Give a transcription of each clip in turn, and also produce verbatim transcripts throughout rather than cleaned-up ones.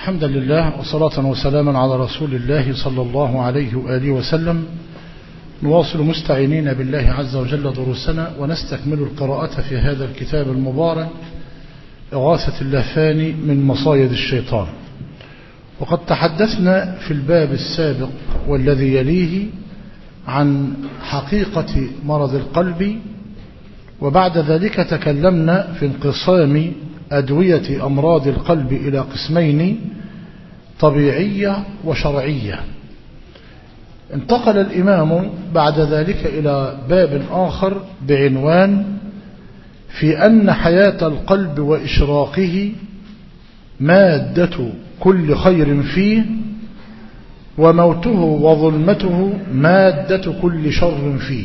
الحمد لله وصلاة وسلاما على رسول الله صلى الله عليه وآله وسلم. نواصل مستعينين بالله عز وجل دروسنا ونستكمل القراءة في هذا الكتاب المبارك إغاثة اللهفان من مصايد الشيطان. وقد تحدثنا في الباب السابق والذي يليه عن حقيقة مرض القلب، وبعد ذلك تكلمنا في انقسام أدوية أمراض القلب إلى قسمين: طبيعية وشرعية. انتقل الإمام بعد ذلك إلى باب آخر بعنوان: في أن حياة القلب وإشراقه مادة كل خير فيه، وموته وظلمته مادة كل شر فيه.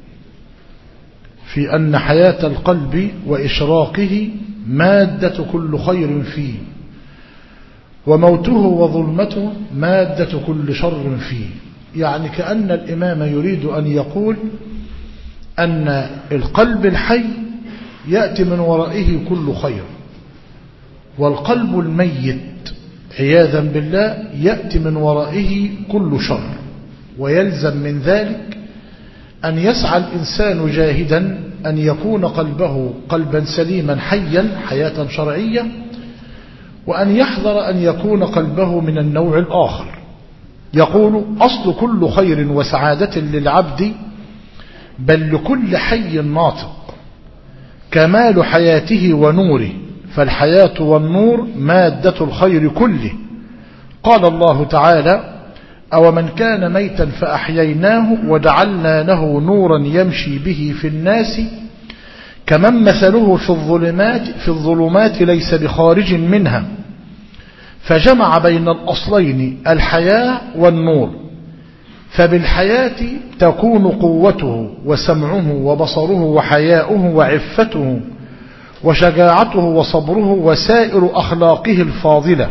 في أن حياة القلب وإشراقه مادة كل خير فيه، وموته وظلمته مادة كل شر فيه. يعني كأن الإمام يريد أن يقول أن القلب الحي يأتي من ورائه كل خير، والقلب الميت عياذا بالله يأتي من ورائه كل شر. ويلزم من ذلك أن يسعى الإنسان جاهدا أن يكون قلبه قلبا سليما حيا حياة شرعية، وأن يحذر أن يكون قلبه من النوع الآخر. يقول: أصل كل خير وسعادة للعبد، بل لكل حي ناطق، كمال حياته ونوره، فالحياة والنور مادة الخير كله. قال الله تعالى: أو من كان ميتا فأحييناه وجعلنا له نورا يمشي به في الناس كمن مثله في الظلمات في الظلمات ليس بخارج منها. فجمع بين الأصلين الحياة والنور، فبالحياة تكون قوته وسمعه وبصره وحياؤه وعفته وشجاعته وصبره وسائر أخلاقه الفاضلة،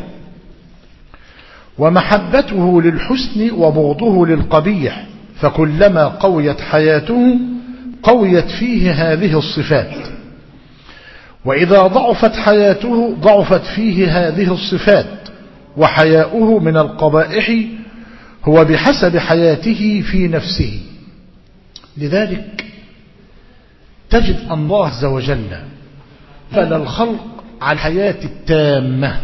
ومحبته للحسن وبغضه للقبيح. فكلما قويت حياته قويت فيه هذه الصفات، وإذا ضعفت حياته ضعفت فيه هذه الصفات. وحياؤه من القبائح هو بحسب حياته في نفسه. لذلك تجد أن الله عز وجل فل الخلق على الحياة التامة،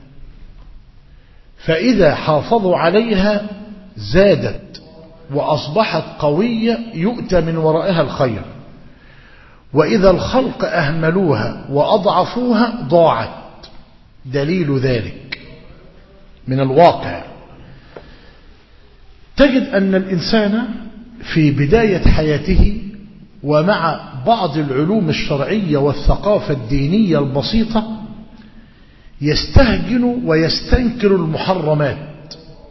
فإذا حافظوا عليها زادت وأصبحت قوية يؤتى من ورائها الخير، وإذا الخلق أهملوها وأضعفوها ضاعت. دليل ذلك من الواقع تجد أن الإنسان في بداية حياته ومع بعض العلوم الشرعية والثقافة الدينية البسيطة يستهجن ويستنكر المحرمات،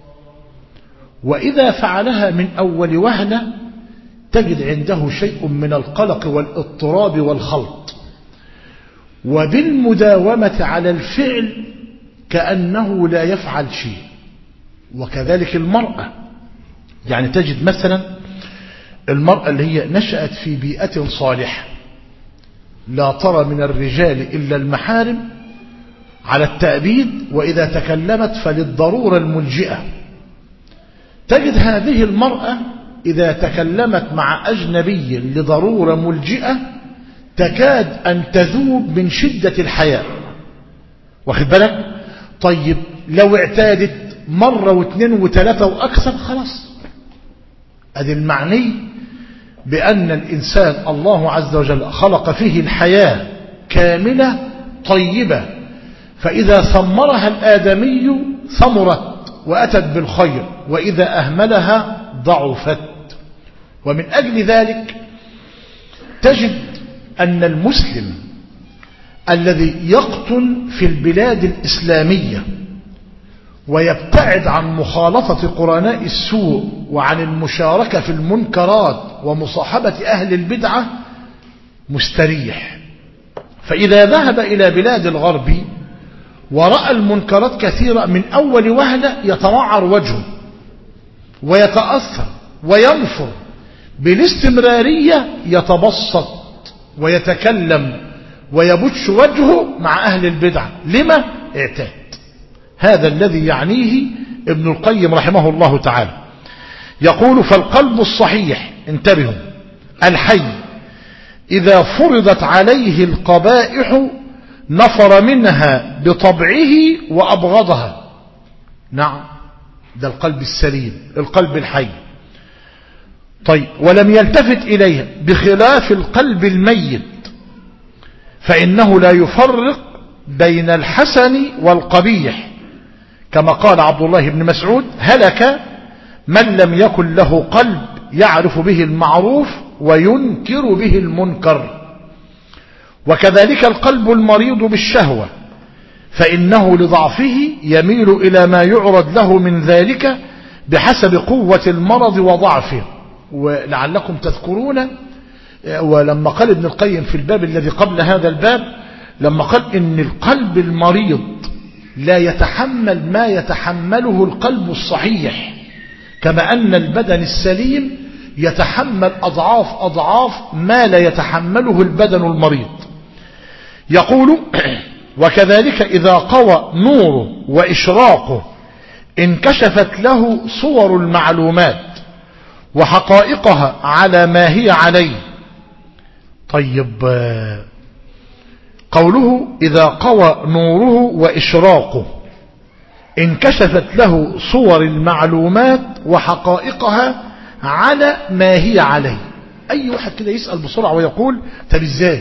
وإذا فعلها من أول وهلة تجد عنده شيء من القلق والاضطراب والخلط، وبالمداومة على الفعل كأنه لا يفعل شيء. وكذلك المرأة، يعني تجد مثلا المرأة اللي هي نشأت في بيئة صالحة لا ترى من الرجال إلا المحارم على التأبيد، وإذا تكلمت فللضرورة الملجئة. تجد هذه المرأة إذا تكلمت مع أجنبي لضرورة ملجئة تكاد أن تذوب من شدة الحياء. واخد بالك؟ طيب لو اعتادت مرة واثنين وثلاثة وأكثر خلاص. هذا المعني بأن الإنسان الله عز وجل خلق فيه الحياة كاملة طيبة، فإذا ثمرها الآدمي ثمرت وأتت بالخير، وإذا أهملها ضعفت. ومن أجل ذلك تجد أن المسلم الذي يقطن في البلاد الإسلامية ويبتعد عن مخالطة قرناء السوء وعن المشاركة في المنكرات ومصاحبة أهل البدعة مستريح. فإذا ذهب إلى بلاد الغرب ورأى المنكرات كثيرة من أول وهلة يتوعر وجهه ويتأثر وينفر. بالاستمرارية يتبسط ويتكلم ويبش وجهه مع أهل البدعة. لما؟ اعتاد. هذا الذي يعنيه ابن القيم رحمه الله تعالى. يقول فالقلب الصحيح، انتبهوا، الحي إذا فرضت عليه القبائح نفر منها بطبعه وأبغضها. نعم، ده القلب السليم، القلب الحي. طيب، ولم يلتفت إليها، بخلاف القلب الميت فإنه لا يفرق بين الحسن والقبيح، كما قال عبد الله بن مسعود هلك من لم يكن له قلب يعرف به المعروف وينكر به المنكر. وكذلك القلب المريض بالشهوة فإنه لضعفه يميل إلى ما يعرض له من ذلك بحسب قوة المرض وضعفه. ولعلكم تذكرون ولما قال ابن القيم في الباب الذي قبل هذا الباب، لما قال إن القلب المريض لا يتحمل ما يتحمله القلب الصحيح، كما أن البدن السليم يتحمل أضعاف أضعاف ما لا يتحمله البدن المريض. يقول وكذلك إذا قوى نوره وإشراقه انكشفت له صور المعلومات وحقائقها على ما هي عليه. طيب، قوله إذا قوى نوره وإشراقه انكشفت له صور المعلومات وحقائقها على ما هي عليه. أي واحد كده يسأل بسرعة ويقول طب ازاي؟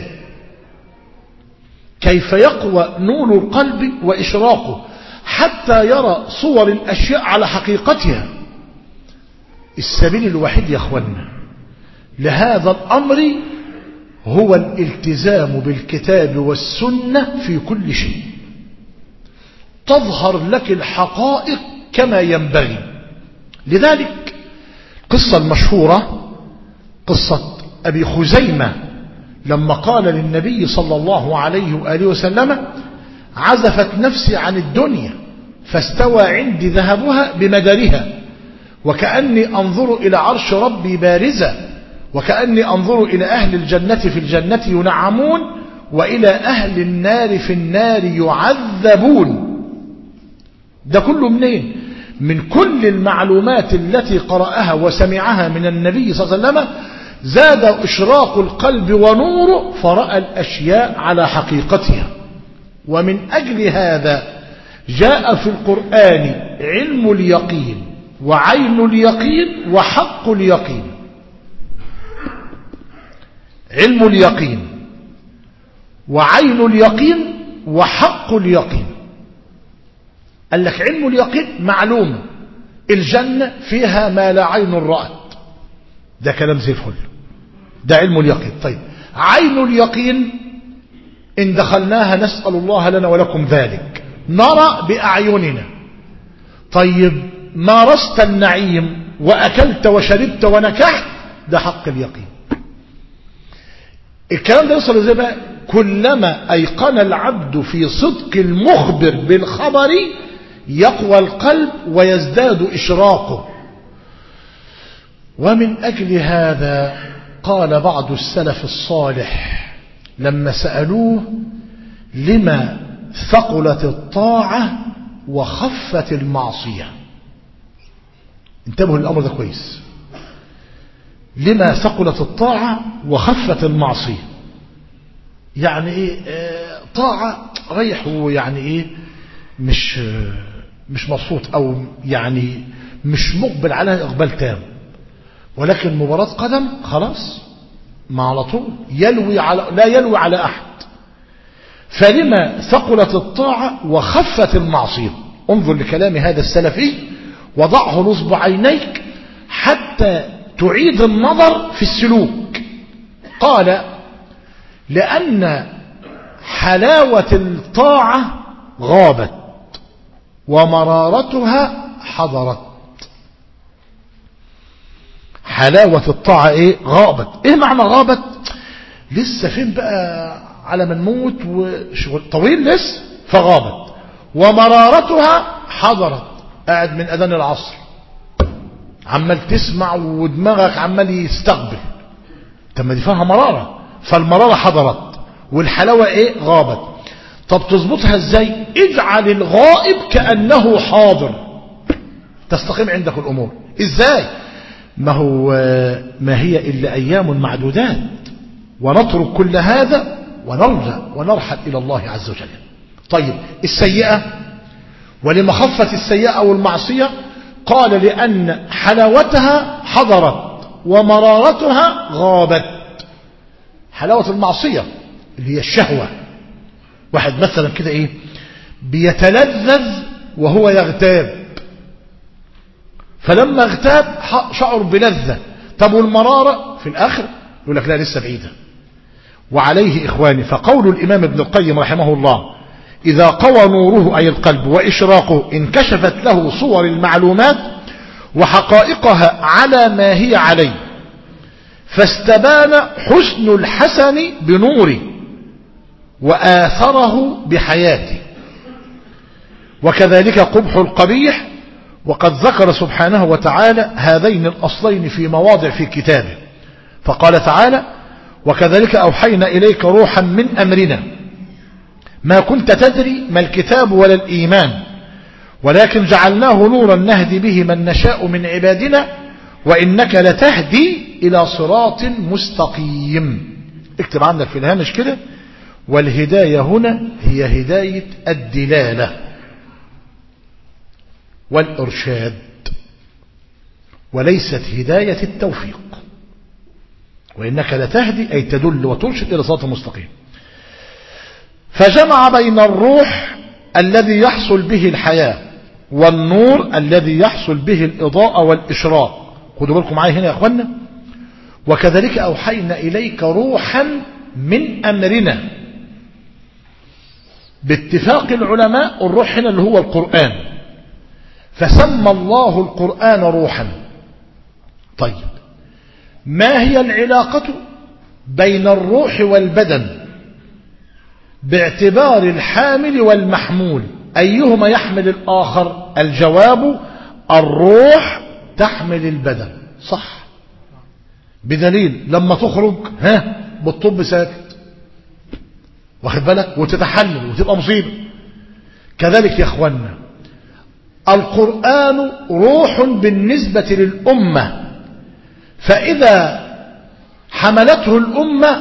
كيف يقوى نور القلب وإشراقه حتى يرى صور الأشياء على حقيقتها؟ السبيل الوحيد يا أخوانا لهذا الأمر هو الالتزام بالكتاب والسنة في كل شيء، تظهر لك الحقائق كما ينبغي. لذلك قصة المشهورة قصة أبي خزيمة لما قال للنبي صلى الله عليه وآله وسلم عزفت نفسي عن الدنيا فاستوى عندي ذهبها بمدرها وكأني أنظر إلى عرش ربي بارزة وكأني أنظر إلى أهل الجنة في الجنة ينعمون وإلى أهل النار في النار يعذبون. ده كله منين؟ من كل المعلومات التي قرأها وسمعها من النبي صلى الله عليه وسلم زاد إشراق القلب ونوره فرأى الأشياء على حقيقتها. ومن أجل هذا جاء في القرآن علم اليقين وعين اليقين وحق اليقين. علم اليقين وعين اليقين وحق اليقين. قال لك علم اليقين معلوم، الجنة فيها ما لا عين رأت، ده كلام زي الفل، ده علم اليقين. طيب، عين اليقين إن دخلناها نسأل الله لنا ولكم ذلك، نرى بأعيننا. طيب، مارست النعيم وأكلت وشربت ونكحت، ده حق اليقين. الكلام ده يوصل ازاي بقى؟ كلما أيقن العبد في صدق المخبر بالخبر يقوى القلب ويزداد إشراقه. ومن أجل هذا قال بعض السلف الصالح لما سألوه لما ثقلت الطاعة وخفت المعصية، انتبهوا للأمر ده كويس، لما ثقلت الطاعة وخفت المعصية. يعني ايه اه طاعة ريح ويعني ايه مش مش مبسوط او يعني مش مقبل عليها اقبال تام، ولكن مباراة قدم خلاص ما على طول يلوي على لا يلوي على احد. فلما ثقلت الطاعة وخفت المعصية؟ انظر لكلام هذا السلفي وضعه نصب عينيك حتى تعيد النظر في السلوك. قال لأن حلاوة الطاعة غابت ومرارتها حضرت. حلاوة الطاعة ايه؟ غابت. ايه معنى غابت؟ لسه فين بقى على ما نموت وشغل طويل لسه، فغابت. ومرارتها حضرت، قاعد من أذان العصر عمال تسمع ودماغك عمال يستقبل، طب ما دي فيها مرارة، فالمرارة حضرت والحلاوة ايه؟ غابت. طب تظبطها ازاي؟ اجعل الغائب كأنه حاضر تستقيم عندك الأمور. ازاي؟ ما هو ما هي إلا أيام معدودات، ونترك كل هذا ونرجع ونرحل إلى الله عز وجل. طيب السيئة، ولمخفة السيئة والمعصية قال لأن حلاوتها حضرت ومرارتها غابت. حلاوة المعصية اللي هي الشهوة، واحد مثلا كده ايه بيتلذذ وهو يغتاب، فلما اغتاب شعر بلذة. طب والمرارة في الآخر يقول لك لا لسه بعيدة. وعليه إخواني فقول الإمام ابن القيم رحمه الله: إذا قوى نوره أي القلب وإشراقه انكشفت له صور المعلومات وحقائقها على ما هي عليه، فاستبان حسن الحسن بنوره وآثره بحياته، وكذلك قبح القبيح. وقد ذكر سبحانه وتعالى هذين الأصلين في مواضع في كتابه، فقال تعالى: وكذلك أوحينا إليك روحا من أمرنا ما كنت تدري ما الكتاب ولا الإيمان ولكن جعلناه نورا نهدي به من نشاء من عبادنا وإنك لتهدي إلى صراط مستقيم. اكتب عندك في الهامش كده: والهداية هنا هي هداية الدلالة والإرشاد، وليست هداية التوفيق. وإنك لتهدي أي تدل وترشد إلى صراط مستقيم. فجمع بين الروح الذي يحصل به الحياة والنور الذي يحصل به الإضاءة والإشراق. خدوا بالكم معايا هنا يا أخوانا: وكذلك أوحينا إليك روحا من أمرنا. باتفاق العلماء الروح هنا اللي هو القرآن، فسمى الله القرآن روحا. طيب ما هي العلاقة بين الروح والبدن باعتبار الحامل والمحمول؟ أيهما يحمل الآخر؟ الجواب: الروح تحمل البدن. صح، بدليل لما تخرج ها بالطب ساكت، واخد بالك، وتتحلل وتبقى مصيبة. كذلك يا اخوانا القرآن روح بالنسبة للأمة، فإذا حملته الأمة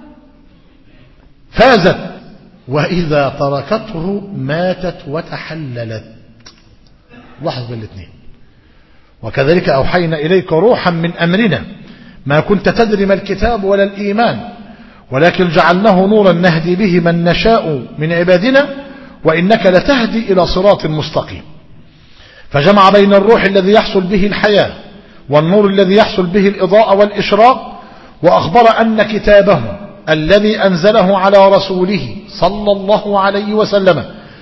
فازت، وإذا تركته ماتت وتحللت. لاحظ بالاثنين: وكذلك أوحينا إليك روحا من أمرنا ما كنت تدري ما الكتاب ولا الإيمان ولكن جعلناه نورا نهدي به من نشاء من عبادنا وإنك لتهدي إلى صراط مستقيم. فجمع بين الروح الذي يحصل به الحياة والنور الذي يحصل به الإضاءة والإشراق، وأخبر أن كتابه الذي أنزله على رسوله صلى الله عليه وسلم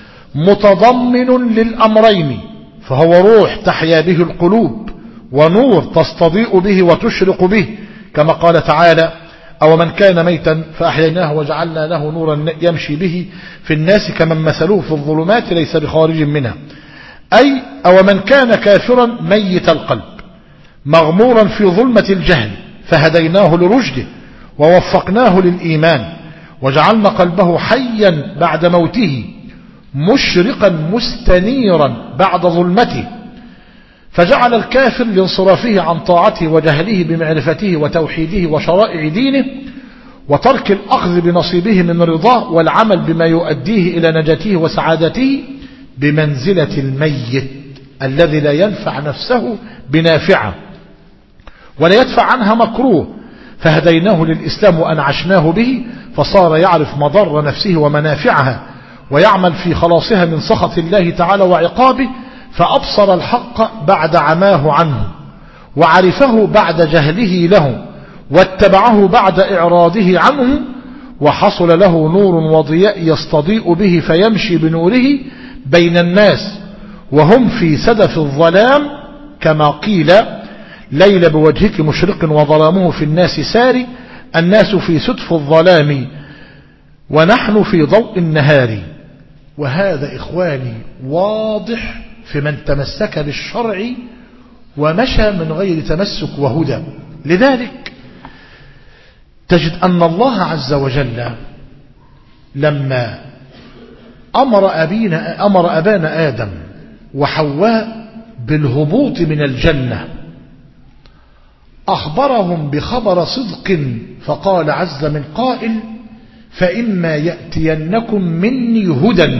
متضمن للأمرين، فهو روح تحيا به القلوب ونور تستضيء به وتشرق به، كما قال تعالى: أو من كان ميتا فأحييناه وجعلنا له نورا يمشي به في الناس كمن مثلوه في الظلمات ليس بخارج منها. أي أو من كان كافرا ميت القلب مغمورا في ظلمة الجهل فهديناه لرشده ووفقناه للإيمان وجعلنا قلبه حيا بعد موته مشرقا مستنيرا بعد ظلمته، فجعل الكافر لانصرافه عن طاعته وجهله بمعرفته وتوحيده وشرائع دينه وترك الأخذ بنصيبه من رضاه والعمل بما يؤديه إلى نجاته وسعادته بمنزلة الميت الذي لا ينفع نفسه بنافعة ولا يدفع عنها مكروه، فهديناه للإسلام وأنعشناه به فصار يعرف مضر نفسه ومنافعها ويعمل في خلاصها من سخط الله تعالى وعقابه، فأبصر الحق بعد عماه عنه وعرفه بعد جهله له واتبعه بعد إعراضه عنه، وحصل له نور وضياء يستضيء به فيمشي بنوره بين الناس وهم في سدف الظلام، كما قيل: ليل بوجهك مشرق وظلامه في الناس ساري، الناس في سدف الظلام ونحن في ضوء النهار. وهذا إخواني واضح في من تمسك بالشرع ومشى من غير تمسك وهدى. لذلك تجد أن الله عز وجل لما أمر أبينا أمر أبانا آدم وحواء بالهبوط من الجنة، أخبرهم بخبر صدق فقال عز من قائل فإما يأتينكم مني هدى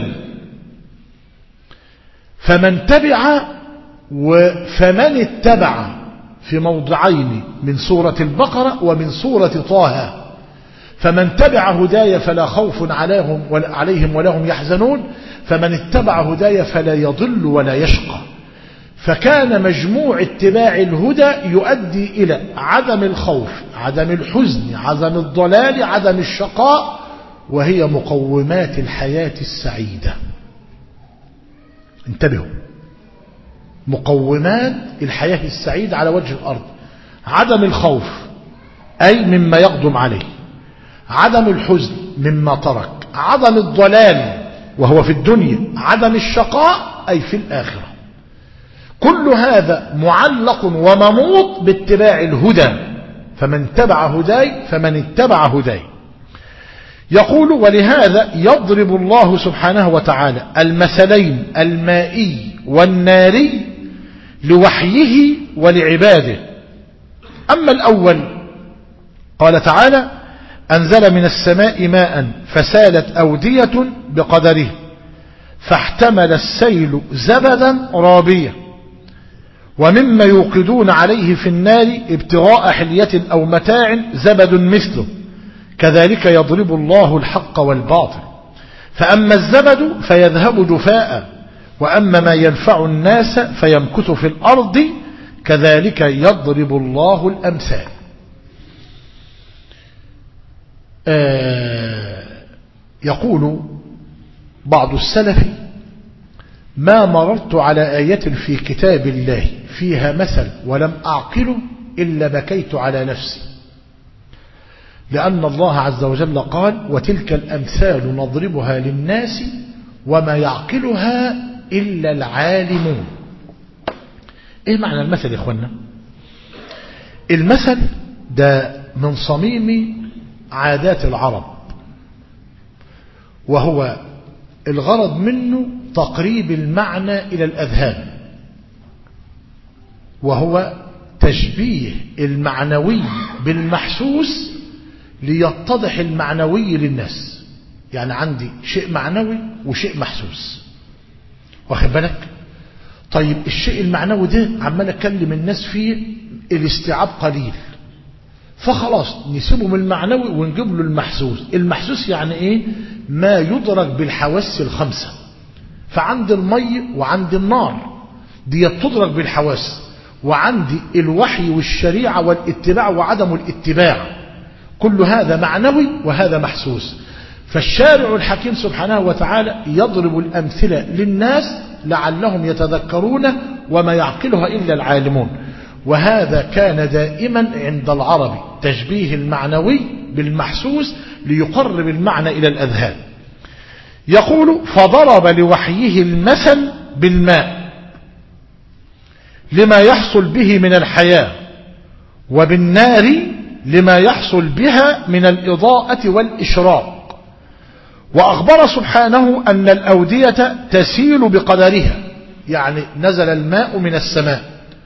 فمن تبع فمن اتبع في موضعين من سورة البقرة ومن سورة طه. فمن تبع هدايا فلا خوف عليهم ولا عليهم ولا هم يحزنون، فمن اتبع هدايا فلا يضل ولا يشقى. فكان مجموع اتباع الهدى يؤدي إلى عدم الخوف، عدم الحزن، عدم الضلال، عدم الشقاء، وهي مقومات الحياة السعيدة. انتبهوا، مقومات الحياة السعيدة على وجه الأرض: عدم الخوف أي مما يقدم عليه، عدم الحزن مما ترك، عدم الضلال وهو في الدنيا، عدم الشقاء أي في الآخرة. كل هذا معلق ومنوط باتباع الهدى. فمن تبع هداي فمن اتبع هداي. يقول: ولهذا يضرب الله سبحانه وتعالى المثلين المائي والناري لوحيه ولعباده. أما الأول قال تعالى: أنزل من السماء ماء فسالت أودية بقدره فاحتمل السيل زبدا رابيا ومما يوقدون عليه في النار ابتغاء حلية أو متاع زبد مثله كذلك يضرب الله الحق والباطل فأما الزبد فيذهب جفاء وأما ما ينفع الناس فيمكث في الأرض كذلك يضرب الله الأمثال. آه يقول بعض السلف: ما مررت على آية في كتاب الله فيها مثل ولم أعقله إلا بكيت على نفسي، لأن الله عز وجل قال: وتلك الأمثال نضربها للناس وما يعقلها إلا العالمون. إيه معنى المثل يا إخوانا؟ المثل ده من صميم عادات العرب، وهو الغرض منه تقريب المعنى إلى الأذهان، وهو تشبيه المعنوي بالمحسوس ليتضح المعنوي للناس. يعني عندي شيء معنوي وشيء محسوس، واخد بالك؟ طيب الشيء المعنوي ده عمال أكلم الناس فيه الاستيعاب قليل، فخلاص نسيبه من المعنوي ونجيب له المحسوس. المحسوس يعني ايه؟ ما يدرك بالحواس الخمسة. فعند المي وعند النار دي تدرك بالحواس، وعندي الوحي والشريعة والاتباع وعدم الاتباع، كل هذا معنوي وهذا محسوس. فالشارع الحكيم سبحانه وتعالى يضرب الأمثلة للناس لعلهم يتذكرون وما يعقلها إلا العالمون. وهذا كان دائما عند العرب، تشبيه المعنوي بالمحسوس ليقرب المعنى إلى الأذهان. يقول: فضرب لوحيه المثل بالماء لما يحصل به من الحياة، وبالنار لما يحصل بها من الإضاءة والإشراق. وأخبر سبحانه أن الأودية تسيل بقدرها، يعني نزل الماء من السماء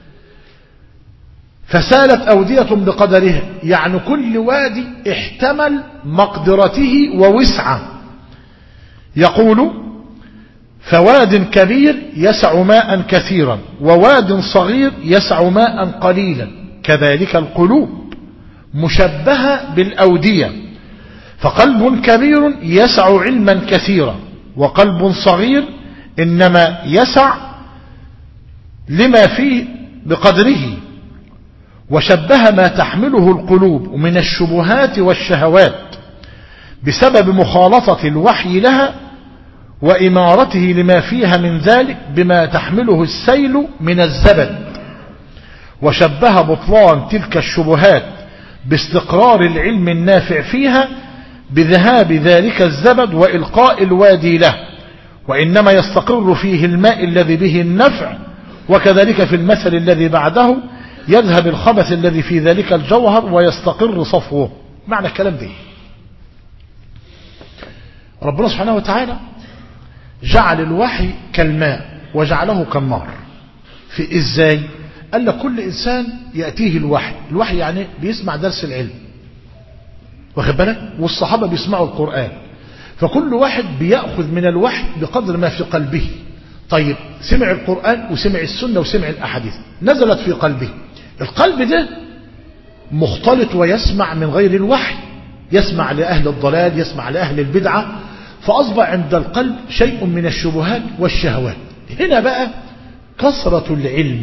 فسالت أودية بقدرها، يعني كل وادي احتمل مقدرته ووسعه. يقول: فواد كبير يسع ماء كثيرا وواد صغير يسع ماء قليلا كذلك القلوب مشبهة بالأودية، فقلب كبير يسع علما كثيرا وقلب صغير إنما يسع لما فيه بقدره. وشبه ما تحمله القلوب من الشبهات والشهوات بسبب مخالطة الوحي لها وإمارته لما فيها من ذلك بما تحمله السيل من الزبد. وشبه بطلان تلك الشبهات باستقرار العلم النافع فيها بذهاب ذلك الزبد وإلقاء الوادي له، وإنما يستقر فيه الماء الذي به النفع. وكذلك في المثل الذي بعده يذهب الخبث الذي في ذلك الجوهر ويستقر صفوه. معنى الكلام ده ربنا سبحانه وتعالى جعل الوحي كالماء وجعله كالنار. في إزاي؟ قال لك كل إنسان يأتيه الوحي، الوحي يعني بيسمع درس العلم، واخد بالك، والصحابة بيسمعوا القرآن، فكل واحد بيأخذ من الوحي بقدر ما في قلبه. طيب سمع القرآن وسمع السنة وسمع الأحاديث، نزلت في قلبه، القلب ده مختلط ويسمع من غير الوحي، يسمع لأهل الضلال، يسمع لأهل البدعة، فأصبح عند القلب شيء من الشبهات والشهوات. هنا بقى كثرة العلم،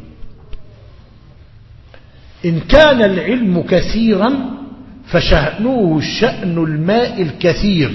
إن كان العلم كثيرا فشأنه شأن الماء الكثير،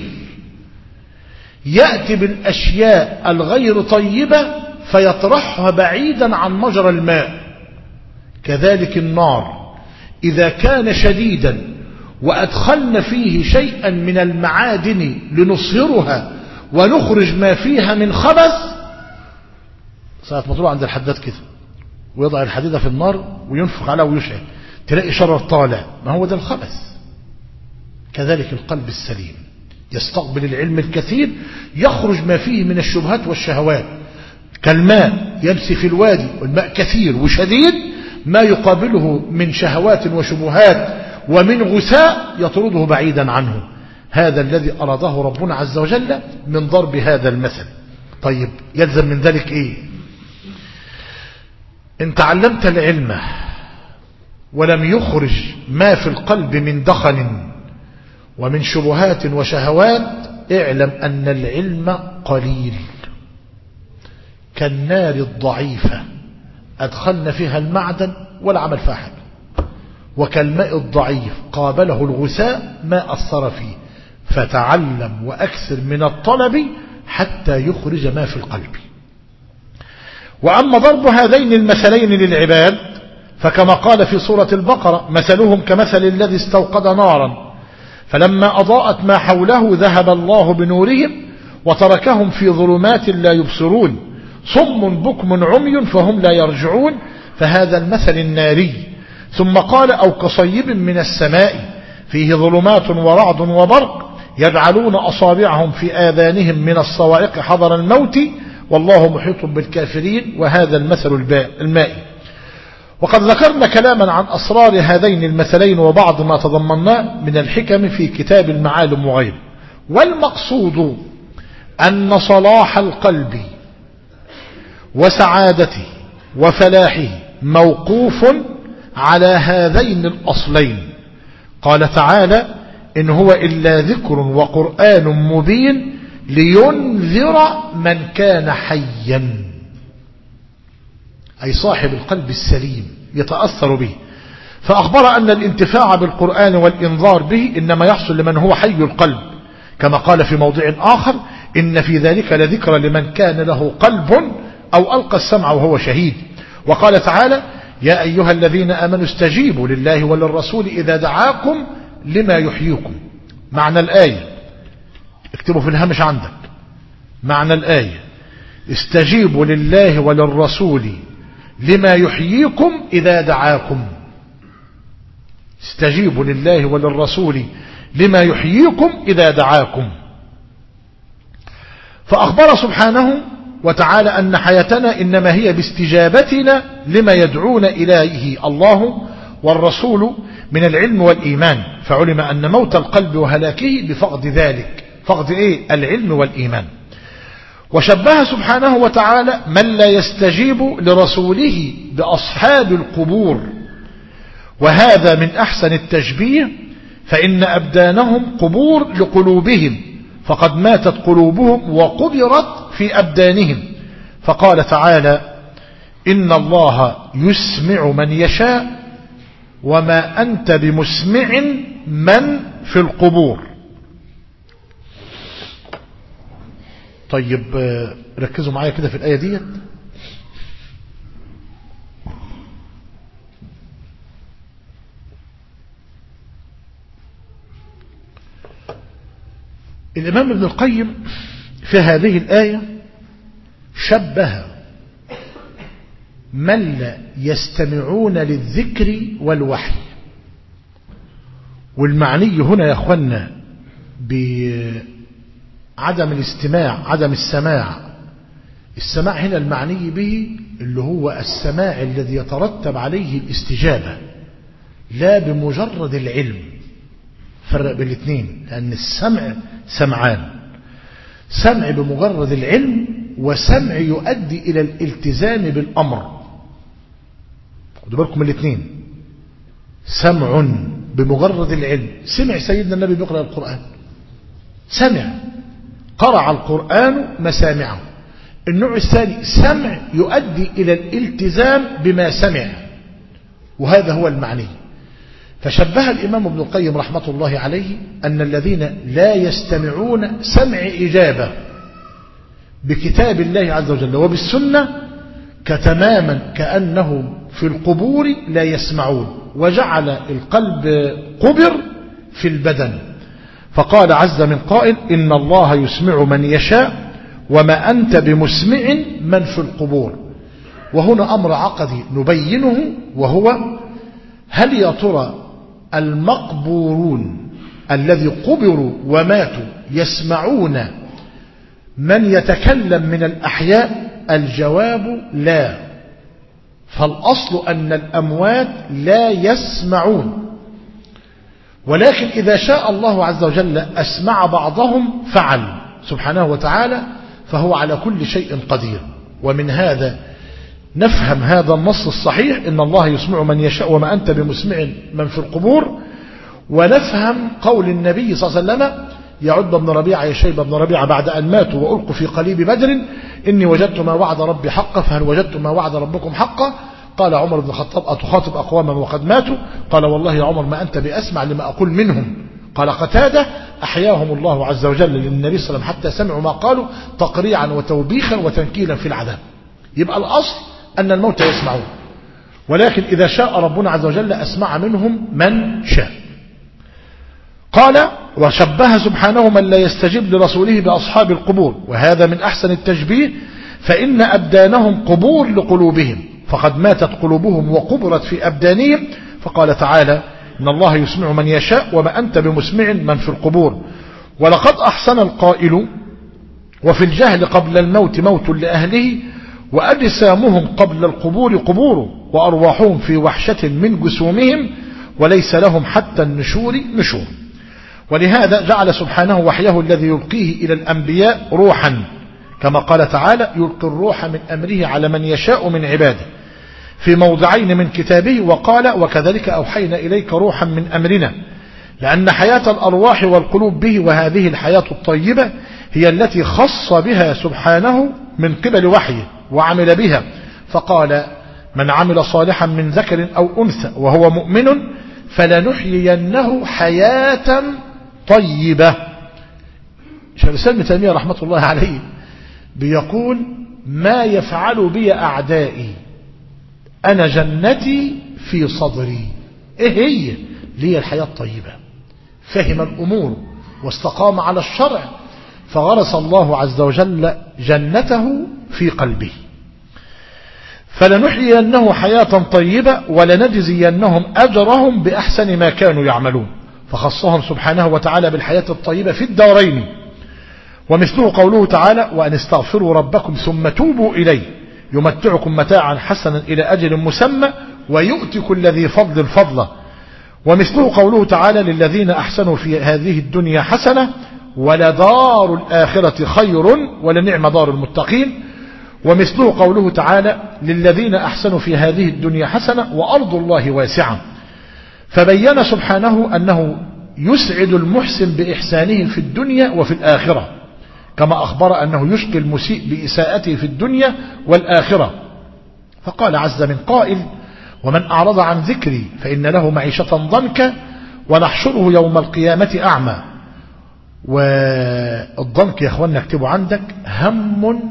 يأتي بالأشياء الغير طيبة فيطرحها بعيدا عن مجرى الماء. كذلك النار إذا كان شديدا وأدخلنا فيه شيئا من المعادن لنصهرها ونخرج ما فيها من خبث، ساعة ما تروح عند الحداد كده ويضع الحديدة في النار وينفخ عليها ويشعل، تلاقي شرر طالع، ما هو ده الخبث. كذلك القلب السليم يستقبل العلم الكثير، يخرج ما فيه من الشبهات والشهوات، كالماء يمشي في الوادي والماء كثير وشديد، ما يقابله من شهوات وشبهات ومن غثاء يطرده بعيدا عنه. هذا الذي أراده ربنا عز وجل من ضرب هذا المثل. طيب يلزم من ذلك إيه؟ إن تعلمت العلم ولم يخرج ما في القلب من دخن ومن شبهات وشهوات، اعلم أن العلم قليل، كالنار الضعيفة أدخلنا فيها المعدن ولا عمل فيها حاجة، وكالماء الضعيف قابله الغثاء ما أثر فيه. فتعلم وأكثر من الطلب حتى يخرج ما في القلب. وأما ضرب هذين المثلين للعباد فكما قال في سورة البقرة: مثلهم كمثل الذي استوقد نارا فلما أضاءت ما حوله ذهب الله بنورهم وتركهم في ظلمات لا يبصرون صم بكم عمي فهم لا يرجعون. فهذا المثل الناري. ثم قال: أو كصيب من السماء فيه ظلمات ورعد وبرق يجعلون أصابعهم في آذانهم من الصواعق حذر الموت والله محيط بالكافرين. وهذا المثل المائي. وقد ذكرنا كلاما عن أسرار هذين المثلين وبعض ما تضمناه من الحكم في كتاب المعالم وغيره. والمقصود أن صلاح القلب وسعادته وفلاحه موقوف على هذين الأصلين. قال تعالى: إن هو إلا ذكر وقرآن مبين لينذر من كان حيا، أي صاحب القلب السليم يتأثر به. فأخبر أن الانتفاع بالقرآن والإنذار به إنما يحصل لمن هو حي القلب، كما قال في موضع آخر: إن في ذلك لذكرى لمن كان له قلب أو ألقى السمع وهو شهيد. وقال تعالى: يا أيها الذين آمنوا استجيبوا لله وللرسول إذا دعاكم لما يحييكم. معنى الآية اكتبوا في الهامش عندك معنى الآية: استجيبوا لله وللرسول لما يحييكم إذا دعاكم. استجيبوا لله وللرسول لما يحييكم إذا دعاكم. فأخبر سبحانه وتعالى أن حياتنا إنما هي باستجابتنا لما يدعون إليه الله والرسول من العلم والإيمان. فعلم أن موت القلب وهلاكه بفقد ذلك، فقد إيه؟ العلم والإيمان. وشبه سبحانه وتعالى من لا يستجيب لرسوله بأصحاب القبور، وهذا من أحسن التشبيه، فإن أبدانهم قبور لقلوبهم، فقد ماتت قلوبهم وقبرت في أبدانهم. فقال تعالى: إن الله يسمع من يشاء وما أنت بمسمع من في القبور. طيب ركزوا معايا كده في الآية دي. الإمام ابن القيم في هذه الآية شبه من لا يستمعون للذكر والوحي. والمعني هنا يا أخوانا عدم الاستماع، عدم السماع. السماع هنا المعني به اللي هو السماع الذي يترتب عليه الاستجابة، لا بمجرد العلم. فرق بين الاثنين، لأن السمع سمعان: سمع بمجرد العلم، وسمع يؤدي إلى الالتزام بالأمر. خدوا بالكم الاثنين. سمع بمجرد العلم، سمع سيدنا النبي بيقرأ القرآن، سمع، قرأ القرآن مسامعه. النوع الثاني سمع يؤدي إلى الالتزام بما سمع، وهذا هو المعني. فشبه الإمام ابن القيم رحمة الله عليه أن الذين لا يستمعون سمع إجابة بكتاب الله عز وجل وبالسنة كتماما كأنهم في القبور لا يسمعون، وجعل القلب قبر في البدن. فقال عز من قائل: إن الله يسمع من يشاء وما أنت بمسمع من في القبور. وهنا أمر عقدي نبينه، وهو: هل يا ترى المقبورون الذي قبروا وماتوا يسمعون من يتكلم من الأحياء؟ الجواب لا. فالأصل أن الأموات لا يسمعون، ولكن إذا شاء الله عز وجل أسمع بعضهم فعل سبحانه وتعالى، فهو على كل شيء قدير. ومن هذا نفهم هذا النص الصحيح: إن الله يسمع من يشاء وما أنت بمسمع من في القبور. ونفهم قول النبي صلى الله عليه وسلم: يعد بن ربيعة يا شيبة بن ربيعة بعد أن ماتوا وألقوا في قليب بدر: إني وجدت ما وعد ربي حقا، فهل وجدتم ما وعد ربكم حقا؟ قال عمر بن الخطاب: أتخاطب أقواما وقد ماتوا؟ قال: والله يا عمر ما أنت بأسمع لما أقول منهم. قال قتادة: أحياهم الله عز وجل للنبي صلى الله عليه وسلم حتى سمعوا ما قالوا تقريعا وتوبيخا وتنكيلا في العذاب. يبقى الأصل أن الموتى يسمعون، ولكن إذا شاء ربنا عز وجل أسمع منهم من شاء. قال: وشبه سبحانه من لا يستجيب لرسوله بأصحاب القبور، وهذا من أحسن التشبيه، فإن أبدانهم قبور لقلوبهم، فقد ماتت قلوبهم وقبرت في أبدانهم. فقال تعالى: إن الله يسمع من يشاء وما أنت بمسمع من في القبور. ولقد أحسن القائل: وفي الجهل قبل الموت موت لأهله، وأجسامهم قبل القبور قبور، وأرواحهم في وحشة من جسومهم، وليس لهم حتى النشور نشور. ولهذا جعل سبحانه وحيه الذي يلقيه إلى الأنبياء روحا، كما قال تعالى: يلقي الروح من أمره على من يشاء من عباده، في موضعين من كتابه. وقال: وكذلك أوحينا إليك روحا من أمرنا، لأن حياة الأرواح والقلوب به، وهذه الحياة الطيبة هي التي خص بها سبحانه من قبل وحيه وعمل بها. فقال: من عمل صالحا من ذكر أو أنثى وهو مؤمن فلنحيينه حياة طيبة. شيخ الإسلام ابن تيمية رحمة الله عليه بيقول: ما يفعل بي أعدائي أنا جنتي في صدري. إيه هي؟ لي الحياة الطيبة. فهم الأمور واستقام على الشرع، فغرس الله عز وجل جنته في قلبه. فلنحيينه حياة طيبة ولنجزينهم أجرهم بأحسن ما كانوا يعملون. فخصهم سبحانه وتعالى بالحياة الطيبة في الدارين. ومثله قوله تعالى: وأن استغفروا ربكم ثم توبوا إليه يمتعكم متاعا حسنا إلى أجل مسمى ويؤتي كل ذي فضل فضله. ومثله قوله تعالى: للذين أحسنوا في هذه الدنيا حسنة ولدار الآخرة خير ولنعم دار المتقين. ومثله قوله تعالى: للذين أحسنوا في هذه الدنيا حسنة وأرض الله واسعة. فبين سبحانه أنه يسعد المحسن بإحسانه في الدنيا وفي الآخرة، كما أخبر أنه يشقي المسيء بإساءته في الدنيا والآخرة. فقال عز من قائل: ومن أعرض عن ذكري فإن له معيشة ضنكا ونحشره يوم القيامة أعمى. والضنك يا أخوانا اكتبوا عندك: هم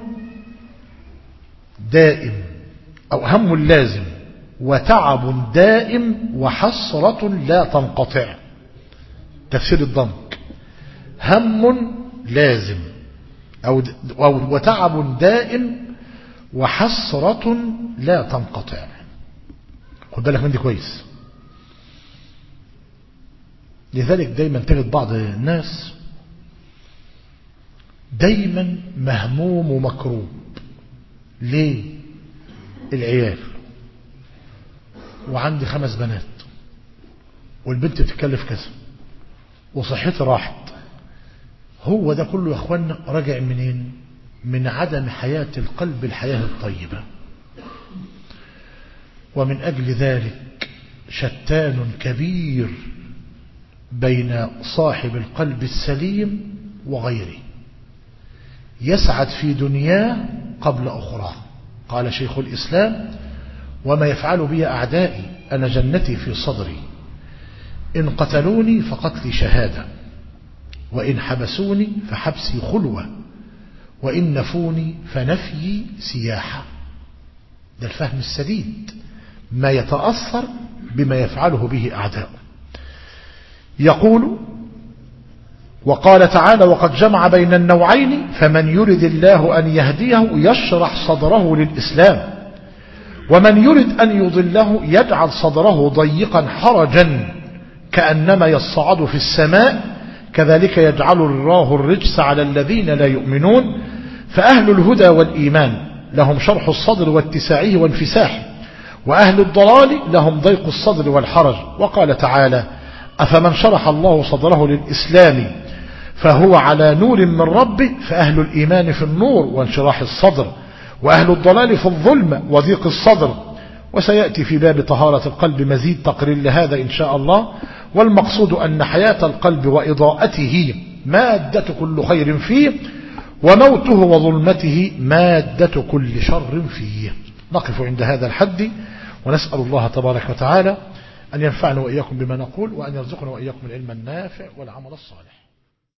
دائم أو هم لازم، وتعب دائم، وحسرة لا تنقطع. تفسير الضنك: هم لازم أو وتعب دائم وحسرة لا تنقطع. خد بالك من دي كويس. لذلك دايما تجد بعض الناس دايما مهموم ومكروب. ليه؟ العيال، وعندي خمس بنات، والبنت بتتكلف كذا، وصحتي راحت. هو ده كله يا اخوانا راجع منين؟ من عدم حياة القلب الحياة الطيبة. ومن أجل ذلك شتان كبير بين صاحب القلب السليم وغيره، يسعد في دنياه قبل أخرى. قال شيخ الإسلام: وما يفعل بي أعدائي أنا جنتي في صدري، إن قتلوني فقتلي شهادة، وإن حبسوني فحبسي خلوة، وإن نفوني فنفيي سياحة. ده الفهم السديد، ما يتأثر بما يفعله به أعداؤه. يقول: وقال تعالى: وقد جمع بين النوعين فمن يرد الله أن يهديه يشرح صدره للإسلام، ومن يرد أن يضله يجعل صدره ضيقا حرجا كأنما يصعد في السماء، كذلك يجعل الله الرجس على الذين لا يؤمنون. فأهل الهدى والإيمان لهم شرح الصدر واتساعه وانفساحه، وأهل الضلال لهم ضيق الصدر والحرج. وقال تعالى: أفمن شرح الله صدره للإسلام فهو على نور من ربه، فأهل الإيمان في النور وانشراح الصدر، وأهل الضلال في الظلم وضيق الصدر. وسيأتي في باب طهارة القلب مزيد تقرير لهذا إن شاء الله. والمقصود أن حياة القلب وإضاءته مادة كل خير فيه، وموته وظلمته مادة كل شر فيه. نقف عند هذا الحد، ونسأل الله تبارك وتعالى أن ينفعنا وإياكم بما نقول، وأن يرزقنا وإياكم العلم النافع والعمل الصالح.